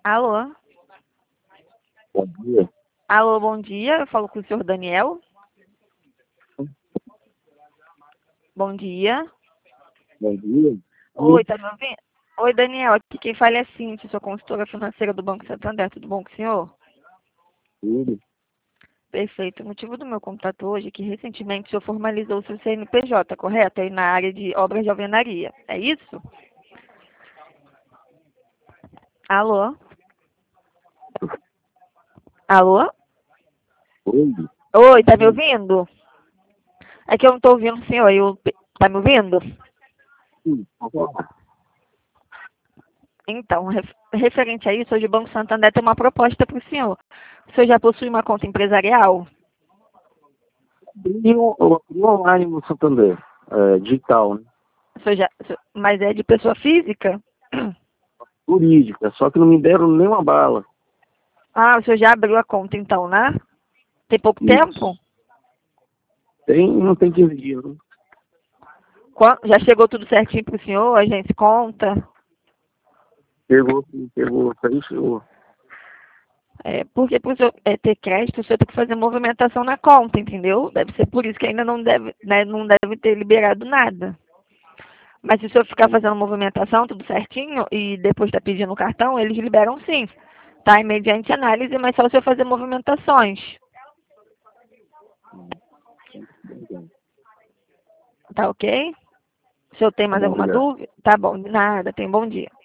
Alô? Bom dia. Alô, bom dia. Eu falo com o senhor Daniel. Bom dia. Bom dia. Oi, tá me ouvindo? Oi, Daniel. Aqui quem fala é a Cintia, sou consultora financeira do Banco Santander. Tudo bom com o senhor? Tudo. Perfeito. O motivo do meu contato hoje é que recentemente o senhor formalizou o seu CNPJ, correto? Aí na área de obras de alvenaria. É isso? Alô? Alô? Oi. Oi, tá me ouvindo? É que eu não tô ouvindo o senhor. Tá me ouvindo? Sim, pode falar. Então, referente a isso, hoje o Banco Santander tem uma proposta para o senhor. O senhor já possui uma conta empresarial? Eu abri online no Santander, digital, né? Mas é de pessoa física? Jurídica, só que não me deram nem uma bala. Ah, o senhor já abriu a conta então, né? Tem pouco tempo? Isso. Não tem 15 dias, né? Já chegou tudo certinho para o senhor? A gente conta? Pegou, sim, pegou, isso aí chegou. Porque para o senhor ter crédito, o senhor tem que fazer movimentação na conta, entendeu? Deve ser por isso que ainda não deve, né, não deve ter liberado nada. Mas se o senhor ficar fazendo movimentação, tudo certinho, e depois está pedindo o cartão, eles liberam sim. Tá? E mediante análise, mas só o senhor fazer movimentações. Tá ok? O senhor tem Tá mais bom, alguma obrigado. dúvida? Tá bom, de nada, tem bom dia.